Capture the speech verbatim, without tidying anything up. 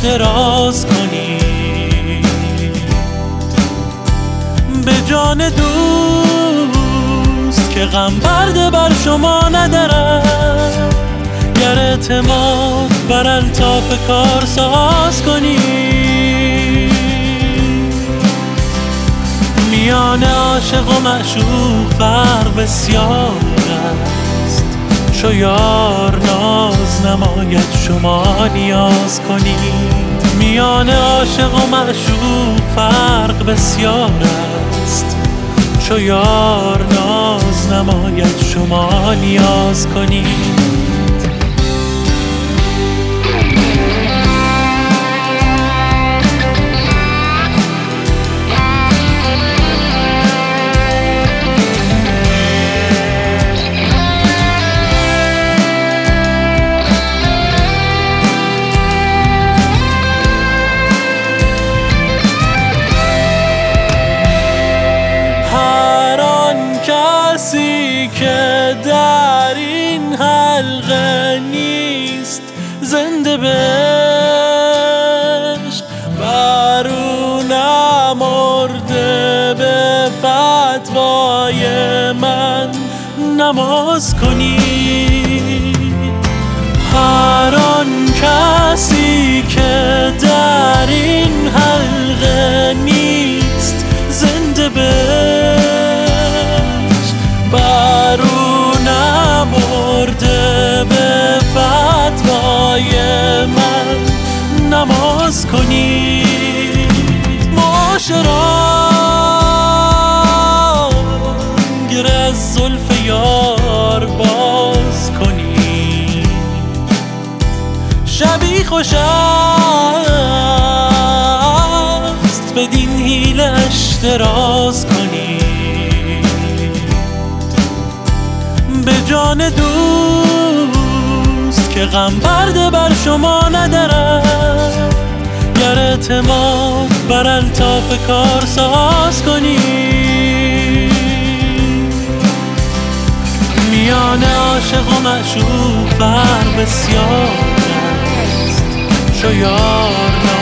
دراز کنید. به جان دوست که غم پرده بر شما ندارد، گر اعتماد بر الطاف کار ساز کنید. میان عاشق و معشوق فرق بسیار است، چو یار ناز نماید شما نیاز کنید. میان عاشق و معشوق فرق بسیار است، چو یار ناز نماید شما نیاز کنید. کسی که در این حلقه نیست زنده به عشق، بر او نمرده به فتوای من نماز کنید. هر آن کسی که در این حلقه نیست زنده به بر او نمرده به فتوای من نماز کنید. معاشران گره از زلف یار باز کنید. شبی خوش است بدین حیله‌اش دراز کنید. به جان دوست که غم پرده بر شما ندارد، گر اعتماد بر الطاف کار ساز کنید. میان عاشق و معشوق فرق بسیار است، چو یار